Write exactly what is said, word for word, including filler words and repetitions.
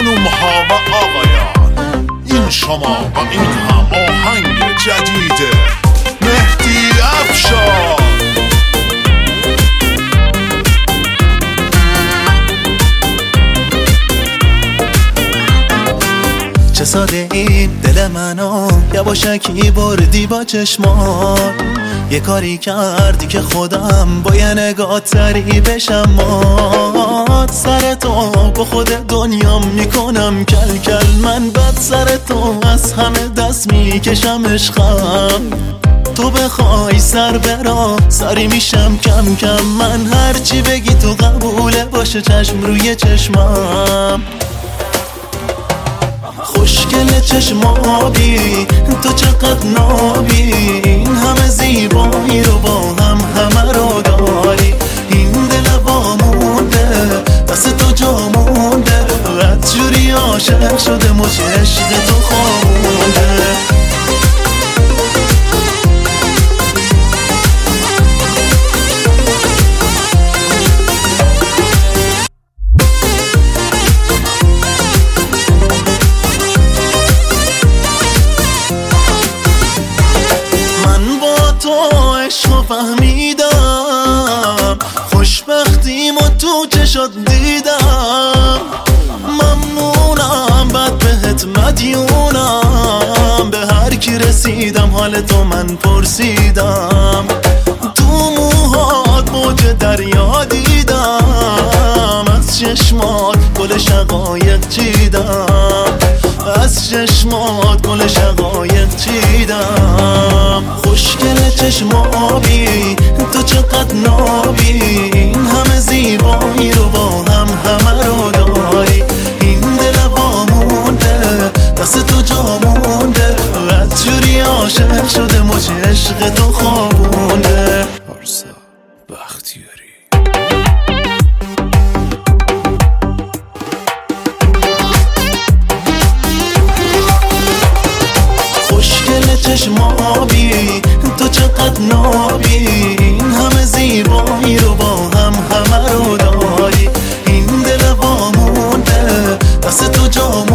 خانوم ها و آقایان، این شما و این هم آهنگ جدید مهدی افشار. چه ساده این دل منو یواشکی بردی با چشمان، یه کاری کردی که خودم با یه نگاه تری بشم مات. سر تو با خود دنیا میکنم کل کل، من بد سر تو از همه دست میکشم عشقم. تو بخوای سر برا سری میشم کم کم، من هرچی بگی تو قبوله باشه چشم روی چشمم. خوشگل چشم آبی تو چقدر نابی، این همه زیبایی رو با هم همه رو داری. این دل وامونده دست تو جا مونده، قد جوری عاشق شده مچ عشق تو خوابونده. عشق فهمیدم، خوشبختیمو تو چشات دیدم. ممنونم بد بهت مدیونم، به هر کی رسیدم حال تو من پرسیدم. تو موهات موج دریا دیدم، از چشمات گل شقایق چیدم، از چشمات گل شقایق چیدم. خوشگل چشم آبی تو چقدر نابی، این همه زیبایی رو با هم همه رو داری. این دل وامونده دست تو جا مونده، قد جوری عاشق شده مچ عشق تو خوابونده. پارسا بختیاری. چشم آبی تو چقدر نابی، این همه زیبایی رو با هم همه رو داری. این دل وامونده دست تو جا